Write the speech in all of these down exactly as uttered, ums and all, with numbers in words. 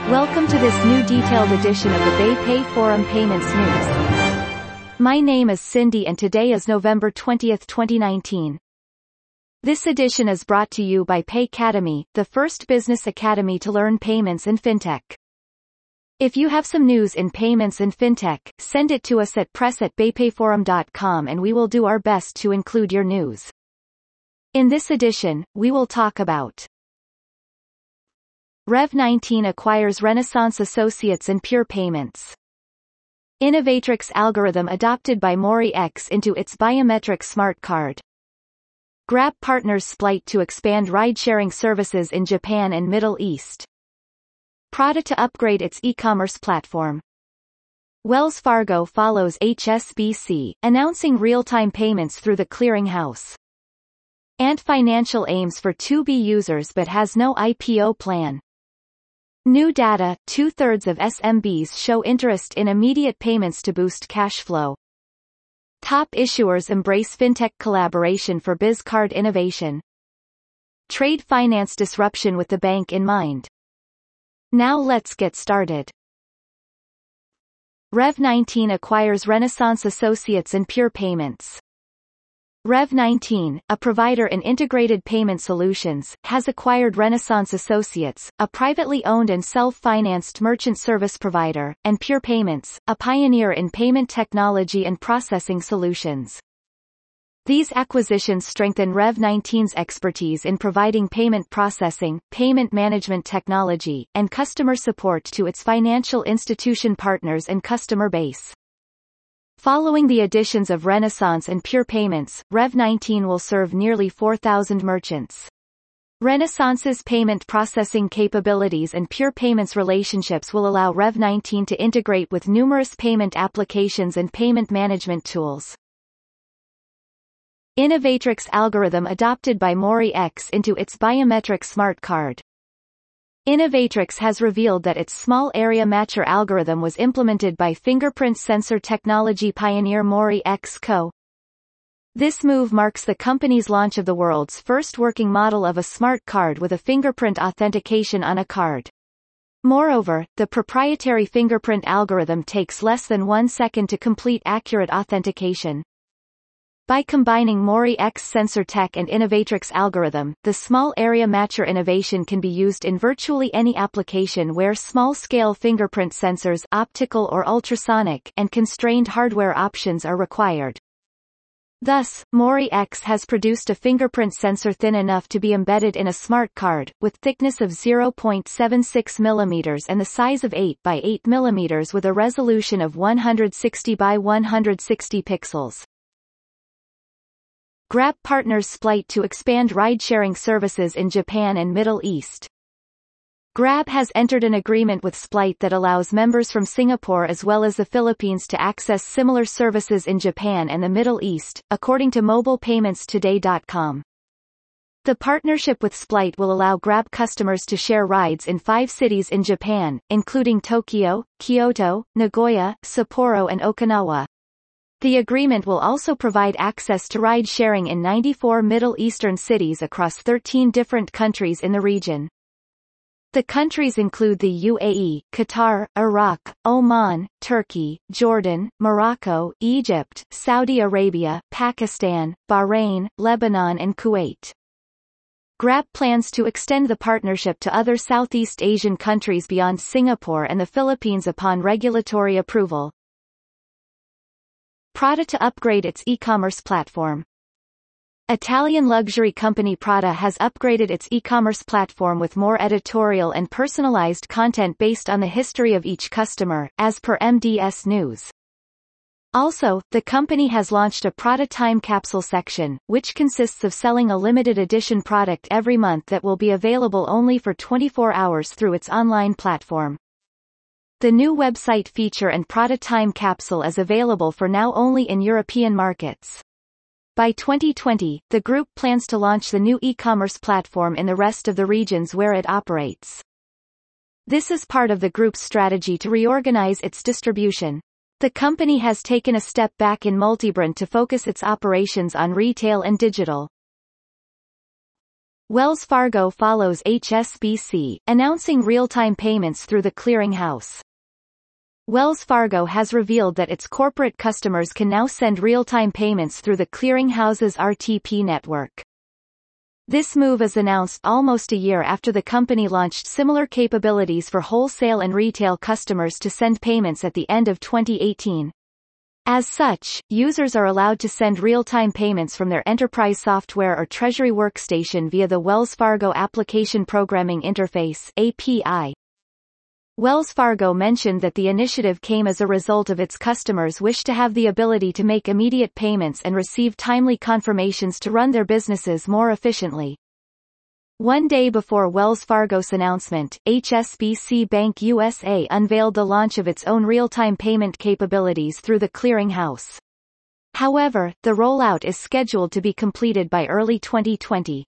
Welcome to this new detailed edition of the BayPay Forum Payments News. My name is Cindy and today is November twentieth, twenty nineteen. This edition is brought to you by Paycademy, the first business academy to learn payments and fintech. If you have some news in payments and fintech, send it to us at press at baypayforum dot com and we will do our best to include your news. In this edition, we will talk about Rev nineteen acquires Renaissance Associates and Pure Payments. Innovatrix algorithm adopted by MoriX into its biometric smart card. Grab partners Splight to expand ride-sharing services in Japan and Middle East. Prada to upgrade its e-commerce platform. Wells Fargo follows H S B C, announcing real-time payments through the clearinghouse. Ant Financial aims for two B users but has no I P O plan. New data, two-thirds of S M Bs show interest in immediate payments to boost cash flow. Top issuers embrace fintech collaboration for BizCard innovation. Trade finance disruption with the bank in mind. Now let's get started. Rev nineteen acquires Renaissance Associates and Pure Payments. Rev nineteen, a provider in integrated payment solutions, has acquired Renaissance Associates, a privately owned and self-financed merchant service provider, and Pure Payments, a pioneer in payment technology and processing solutions. These acquisitions strengthen Rev nineteen's expertise in providing payment processing, payment management technology, and customer support to its financial institution partners and customer base. Following the additions of Renaissance and Pure Payments, Rev nineteen will serve nearly four thousand merchants. Renaissance's payment processing capabilities and Pure Payments relationships will allow Rev nineteen to integrate with numerous payment applications and payment management tools. Innovatrix algorithm adopted by MoriX into its biometric smart card. Innovatrix has revealed that its small area matcher algorithm was implemented by fingerprint sensor technology pioneer MoriX Co. This move marks the company's launch of the world's first working model of a smart card with a fingerprint authentication on a card. Moreover, the proprietary fingerprint algorithm takes less than one second to complete accurate authentication. By combining MoriX sensor tech and Innovatrix algorithm, the small area matcher innovation can be used in virtually any application where small-scale fingerprint sensors, optical or ultrasonic, and constrained hardware options are required. Thus, MoriX has produced a fingerprint sensor thin enough to be embedded in a smart card, with thickness of zero point seven six millimeters and the size of eight by eight millimeters with a resolution of one hundred sixty by one hundred sixty pixels. Grab partners Splight to expand ride-sharing services in Japan and Middle East. Grab has entered an agreement with Splight that allows members from Singapore as well as the Philippines to access similar services in Japan and the Middle East, according to mobile payments today dot com. The partnership with Splight will allow Grab customers to share rides in five cities in Japan, including Tokyo, Kyoto, Nagoya, Sapporo and Okinawa. The agreement will also provide access to ride-sharing in ninety-four Middle Eastern cities across thirteen different countries in the region. The countries include the U A E, Qatar, Iraq, Oman, Turkey, Jordan, Morocco, Egypt, Saudi Arabia, Pakistan, Bahrain, Lebanon and Kuwait. Grab plans to extend the partnership to other Southeast Asian countries beyond Singapore and the Philippines upon regulatory approval. Prada to upgrade its e-commerce platform. Italian luxury company Prada has upgraded its e-commerce platform with more editorial and personalized content based on the history of each customer, as per M D S News. Also, the company has launched a Prada Time Capsule section, which consists of selling a limited edition product every month that will be available only for twenty-four hours through its online platform. The new website feature and Prada Time Capsule is available for now only in European markets. By twenty twenty, the group plans to launch the new e-commerce platform in the rest of the regions where it operates. This is part of the group's strategy to reorganize its distribution. The company has taken a step back in multibrand to focus its operations on retail and digital. Wells Fargo follows H S B C, announcing real-time payments through the clearinghouse. Wells Fargo has revealed that its corporate customers can now send real-time payments through the clearinghouse's R T P network. This move is announced almost a year after the company launched similar capabilities for wholesale and retail customers to send payments at the end of twenty eighteen. As such, users are allowed to send real-time payments from their enterprise software or Treasury Workstation via the Wells Fargo Application Programming Interface (A P I). Wells Fargo mentioned that the initiative came as a result of its customers' wish to have the ability to make immediate payments and receive timely confirmations to run their businesses more efficiently. One day before Wells Fargo's announcement, H S B C Bank U S A unveiled the launch of its own real-time payment capabilities through the clearinghouse. However, the rollout is scheduled to be completed by early twenty twenty.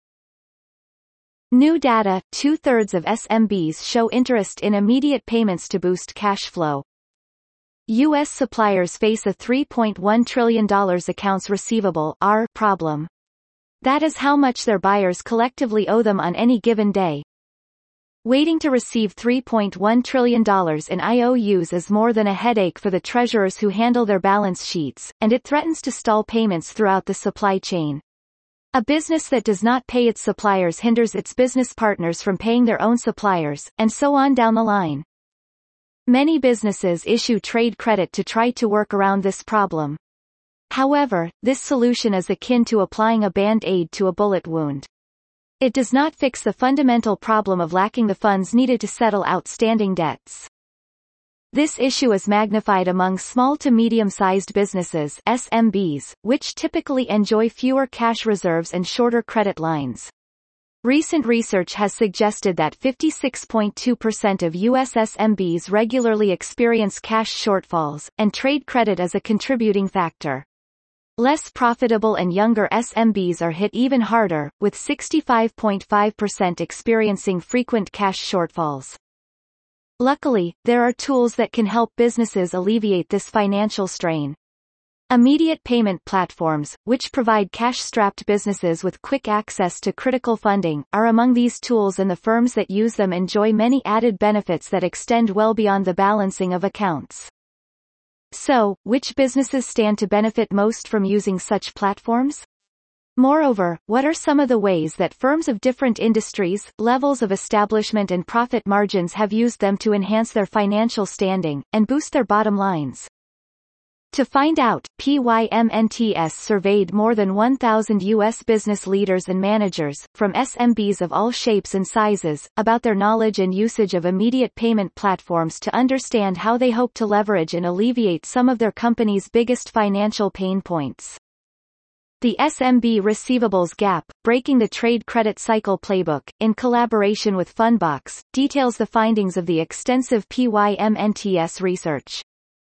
New data, two-thirds of S M Bs show interest in immediate payments to boost cash flow. U S suppliers face a three point one trillion dollars accounts receivable (A R) problem. That is how much their buyers collectively owe them on any given day. Waiting to receive three point one trillion dollars in I O Us is more than a headache for the treasurers who handle their balance sheets, and it threatens to stall payments throughout the supply chain. A business that does not pay its suppliers hinders its business partners from paying their own suppliers, and so on down the line. Many businesses issue trade credit to try to work around this problem. However, this solution is akin to applying a band-aid to a bullet wound. It does not fix the fundamental problem of lacking the funds needed to settle outstanding debts. This issue is magnified among small to medium-sized businesses (S M Bs), which typically enjoy fewer cash reserves and shorter credit lines. Recent research has suggested that fifty-six point two percent of U S S M Bs regularly experience cash shortfalls, and trade credit is a contributing factor. Less profitable and younger S M Bs are hit even harder, with sixty-five point five percent experiencing frequent cash shortfalls. Luckily, there are tools that can help businesses alleviate this financial strain. Immediate payment platforms, which provide cash-strapped businesses with quick access to critical funding, are among these tools, and the firms that use them enjoy many added benefits that extend well beyond the balancing of accounts. So, which businesses stand to benefit most from using such platforms? Moreover, what are some of the ways that firms of different industries, levels of establishment and profit margins have used them to enhance their financial standing, and boost their bottom lines? To find out, P Y M N T S surveyed more than one thousand U S business leaders and managers, from S M Bs of all shapes and sizes, about their knowledge and usage of immediate payment platforms to understand how they hope to leverage and alleviate some of their company's biggest financial pain points. The S M B Receivables Gap, Breaking the Trade Credit Cycle Playbook, in collaboration with Fundbox, details the findings of the extensive P Y M N T S research.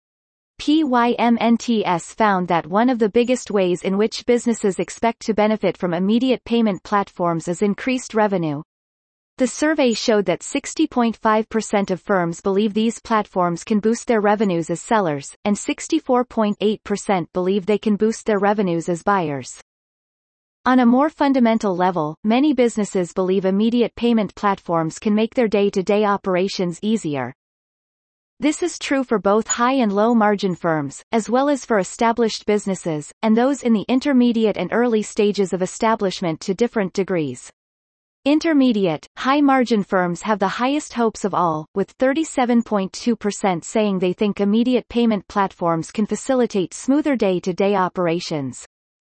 P Y M N T S found that one of the biggest ways in which businesses expect to benefit from immediate payment platforms is increased revenue. The survey showed that sixty point five percent of firms believe these platforms can boost their revenues as sellers, and sixty-four point eight percent believe they can boost their revenues as buyers. On a more fundamental level, many businesses believe immediate payment platforms can make their day-to-day operations easier. This is true for both high and low margin firms, as well as for established businesses, and those in the intermediate and early stages of establishment to different degrees. Intermediate, high-margin firms have the highest hopes of all, with thirty-seven point two percent saying they think immediate payment platforms can facilitate smoother day-to-day operations.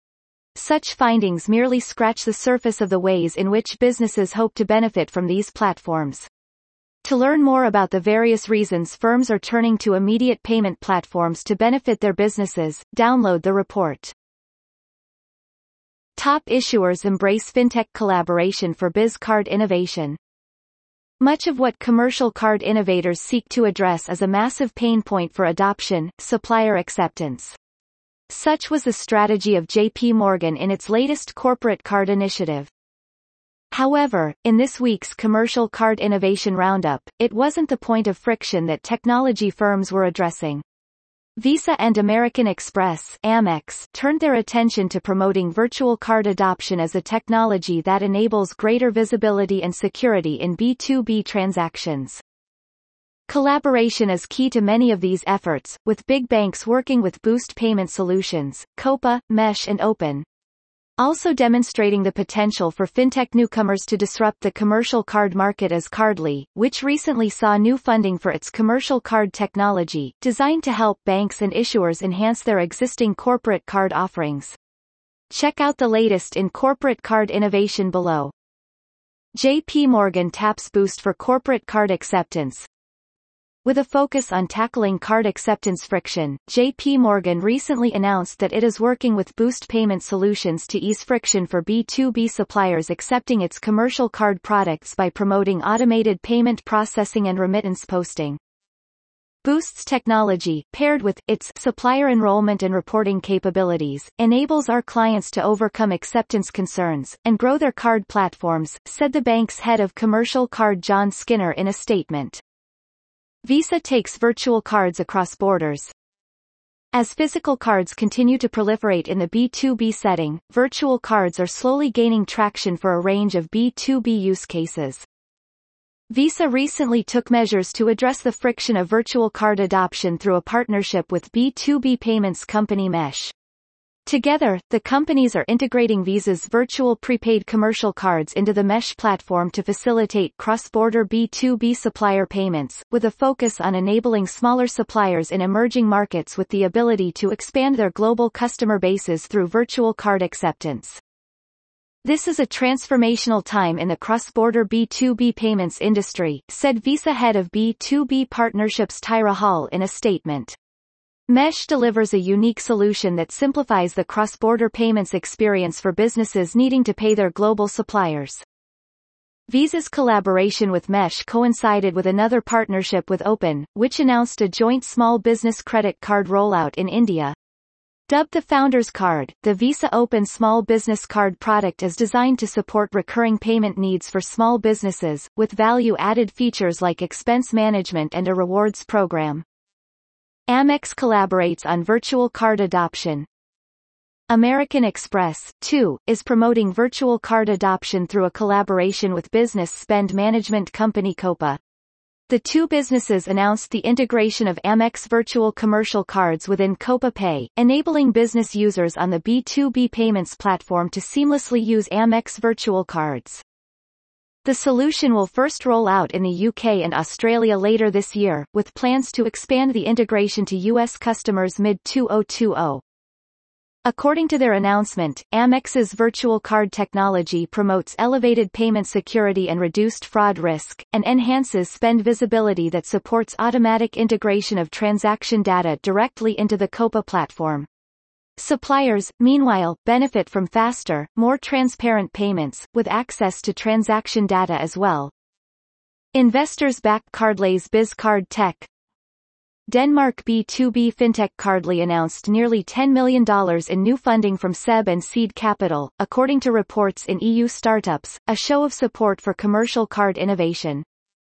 Such findings merely scratch the surface of the ways in which businesses hope to benefit from these platforms. To learn more about the various reasons firms are turning to immediate payment platforms to benefit their businesses, download the report. Top issuers embrace fintech collaboration for biz card innovation. Much of what commercial card innovators seek to address is a massive pain point for adoption, supplier acceptance. Such was the strategy of J P Morgan in its latest corporate card initiative. However, in this week's Commercial Card Innovation Roundup, it wasn't the point of friction that technology firms were addressing. Visa and American Express (Amex) turned their attention to promoting virtual card adoption as a technology that enables greater visibility and security in B two B transactions. Collaboration is key to many of these efforts, with big banks working with Boost Payment Solutions, Copa, Mesh and Open, also demonstrating the potential for fintech newcomers to disrupt the commercial card market as Cardly, which recently saw new funding for its commercial card technology, designed to help banks and issuers enhance their existing corporate card offerings. Check out the latest in corporate card innovation below. J P Morgan taps Boost for corporate card acceptance. With a focus on tackling card acceptance friction, J P Morgan recently announced that it is working with Boost Payment Solutions to ease friction for B two B suppliers accepting its commercial card products by promoting automated payment processing and remittance posting. Boost's technology, paired with its supplier enrollment and reporting capabilities, enables our clients to overcome acceptance concerns and grow their card platforms, said the bank's head of commercial card John Skinner in a statement. Visa takes virtual cards across borders. As physical cards continue to proliferate in the B two B setting, virtual cards are slowly gaining traction for a range of B two B use cases. Visa recently took measures to address the friction of virtual card adoption through a partnership with B two B payments company Mesh. Together, the companies are integrating Visa's virtual prepaid commercial cards into the Mesh platform to facilitate cross-border B two B supplier payments, with a focus on enabling smaller suppliers in emerging markets with the ability to expand their global customer bases through virtual card acceptance. This is a transformational time in the cross-border B two B payments industry, said Visa head of B two B partnerships Tyra Hall in a statement. Mesh delivers a unique solution that simplifies the cross-border payments experience for businesses needing to pay their global suppliers. Visa's collaboration with Mesh coincided with another partnership with Open, which announced a joint small business credit card rollout in India. Dubbed the Founders Card, the Visa Open Small Business Card product is designed to support recurring payment needs for small businesses, with value-added features like expense management and a rewards program. Amex collaborates on virtual card adoption. American Express, too, is promoting virtual card adoption through a collaboration with business spend management company Copa. The two businesses announced the integration of Amex virtual commercial cards within Copa Pay, enabling business users on the B two B payments platform to seamlessly use Amex virtual cards. The solution will first roll out in the U K and Australia later this year, with plans to expand the integration to U S customers mid twenty twenty. According to their announcement, Amex's virtual card technology promotes elevated payment security and reduced fraud risk, and enhances spend visibility that supports automatic integration of transaction data directly into the Copa platform. Suppliers, meanwhile, benefit from faster, more transparent payments, with access to transaction data as well. Investors back Cardly's BizCard Tech. Denmark B two B fintech Cardly announced nearly ten million dollars in new funding from S E B and Seed Capital, according to reports in E U Startups, a show of support for commercial card innovation.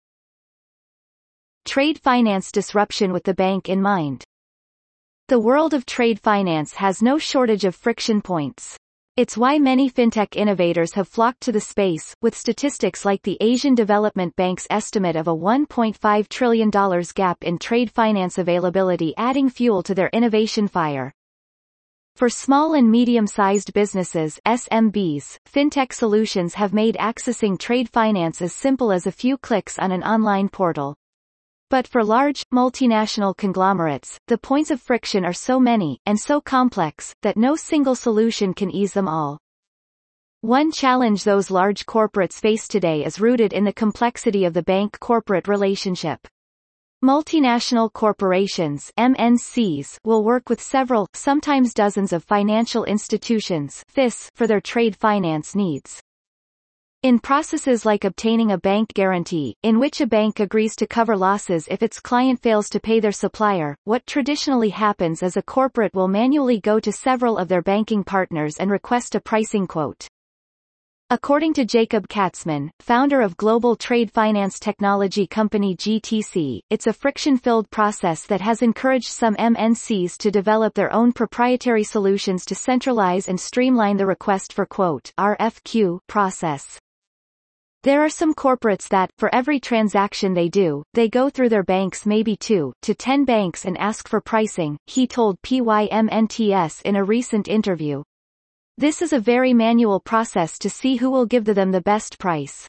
Trade finance disruption with the bank in mind. The world of trade finance has no shortage of friction points. It's why many fintech innovators have flocked to the space, with statistics like the Asian Development Bank's estimate of a one point five trillion dollars gap in trade finance availability adding fuel to their innovation fire. For small and medium-sized businesses (S M Bs), fintech solutions have made accessing trade finance as simple as a few clicks on an online portal. But for large, multinational conglomerates, the points of friction are so many, and so complex, that no single solution can ease them all. One challenge those large corporates face today is rooted in the complexity of the bank-corporate relationship. Multinational corporations (M N Cs) will work with several, sometimes dozens of financial institutions (F I S) for their trade finance needs. In processes like obtaining a bank guarantee, in which a bank agrees to cover losses if its client fails to pay their supplier, what traditionally happens is a corporate will manually go to several of their banking partners and request a pricing quote. According to Jacob Katzman, founder of global trade finance technology company G T C, it's a friction-filled process that has encouraged some M N Cs to develop their own proprietary solutions to centralize and streamline the request for quote (R F Q) process. There are some corporates that, for every transaction they do, they go through their banks, maybe two to ten banks, and ask for pricing, he told P Y M N T S in a recent interview. This is a very manual process to see who will give them the best price.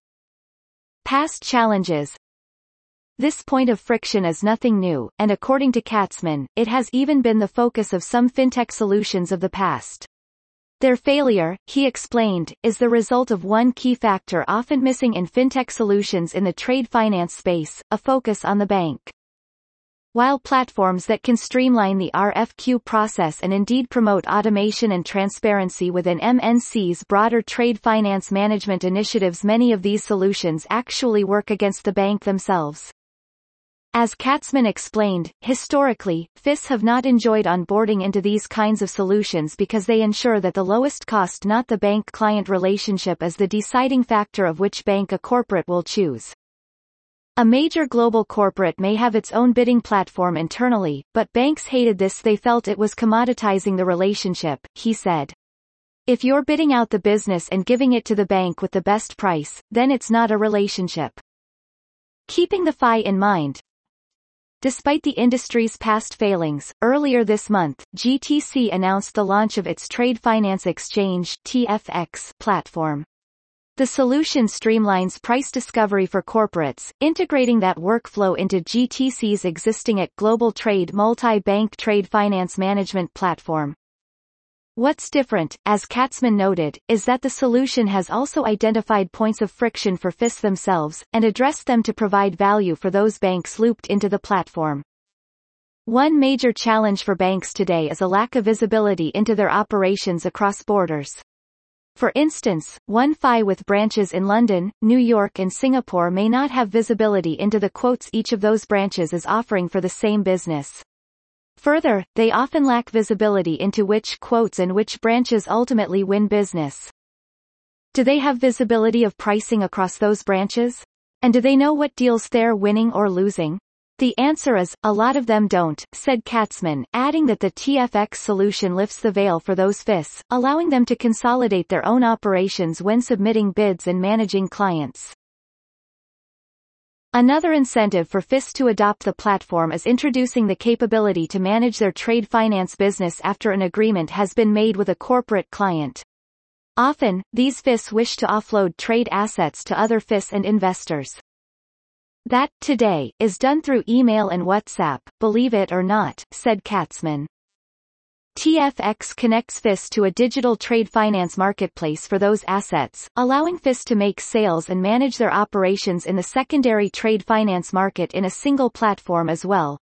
Past challenges. This point of friction is nothing new, and according to Katzman, it has even been the focus of some fintech solutions of the past. Their failure, he explained, is the result of one key factor often missing in fintech solutions in the trade finance space, a focus on the bank. While platforms that can streamline the R F Q process and indeed promote automation and transparency within M N C's broader trade finance management initiatives, many of these solutions actually work against the bank themselves. As Katzman explained, historically, F I S have not enjoyed onboarding into these kinds of solutions because they ensure that the lowest cost, not the bank-client relationship, is the deciding factor of which bank a corporate will choose. A major global corporate may have its own bidding platform internally, but banks hated this. They felt it was commoditizing the relationship, he said. If you're bidding out the business and giving it to the bank with the best price, then it's not a relationship. Keeping the F I in mind. Despite the industry's past failings, earlier this month, G T C announced the launch of its Trade Finance Exchange (T F X) platform. The solution streamlines price discovery for corporates, integrating that workflow into G T C's existing at Global Trade multi-bank trade finance management platform. What's different, as Katzman noted, is that the solution has also identified points of friction for F I S themselves, and addressed them to provide value for those banks looped into the platform. One major challenge for banks today is a lack of visibility into their operations across borders. For instance, one F I with branches in London, New York and Singapore may not have visibility into the quotes each of those branches is offering for the same business. Further, they often lack visibility into which quotes and which branches ultimately win business. Do they have visibility of pricing across those branches? And do they know what deals they're winning or losing? The answer is, a lot of them don't, said Katzman, adding that the T F X solution lifts the veil for those F I S, allowing them to consolidate their own operations when submitting bids and managing clients. Another incentive for F I S to adopt the platform is introducing the capability to manage their trade finance business after an agreement has been made with a corporate client. Often, these F I S wish to offload trade assets to other F I S and investors. That, today, is done through email and WhatsApp, believe it or not, said Katzman. T F X connects F I S to a digital trade finance marketplace for those assets, allowing F I S to make sales and manage their operations in the secondary trade finance market in a single platform as well.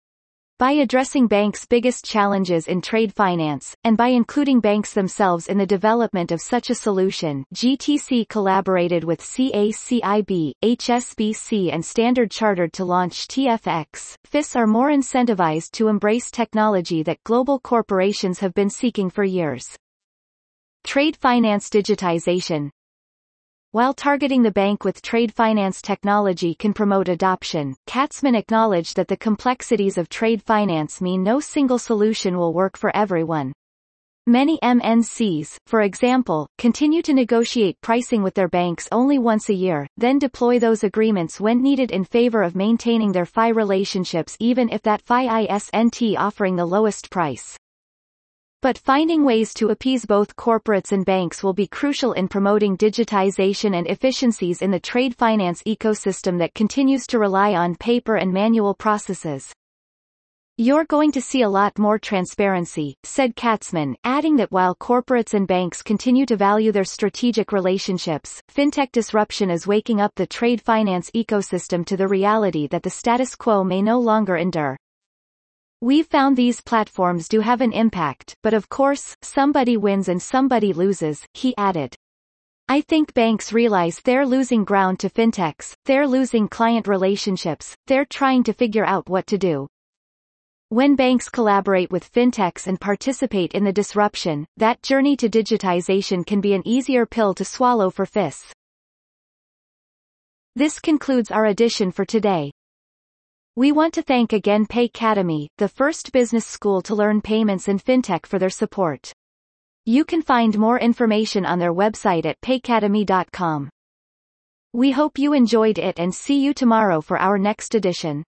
By addressing banks' biggest challenges in trade finance, and by including banks themselves in the development of such a solution, G T C collaborated with C A C I B, H S B C and Standard Chartered to launch T F X. F I S are more incentivized to embrace technology that global corporations have been seeking for years. Trade finance digitization. While targeting the bank with trade finance technology can promote adoption, Katzman acknowledged that the complexities of trade finance mean no single solution will work for everyone. Many M N Cs, for example, continue to negotiate pricing with their banks only once a year, then deploy those agreements when needed in favor of maintaining their F I relationships even if that F I isn't offering the lowest price. But finding ways to appease both corporates and banks will be crucial in promoting digitization and efficiencies in the trade finance ecosystem that continues to rely on paper and manual processes. You're going to see a lot more transparency, said Katzman, adding that while corporates and banks continue to value their strategic relationships, fintech disruption is waking up the trade finance ecosystem to the reality that the status quo may no longer endure. We've found these platforms do have an impact, but of course, somebody wins and somebody loses, he added. I think banks realize they're losing ground to fintechs, they're losing client relationships, they're trying to figure out what to do. When banks collaborate with fintechs and participate in the disruption, that journey to digitization can be an easier pill to swallow for F I S. This concludes our edition for today. We want to thank again Paycademy, the first business school to learn payments and fintech, for their support. You can find more information on their website at paycademy dot com. We hope you enjoyed it and see you tomorrow for our next edition.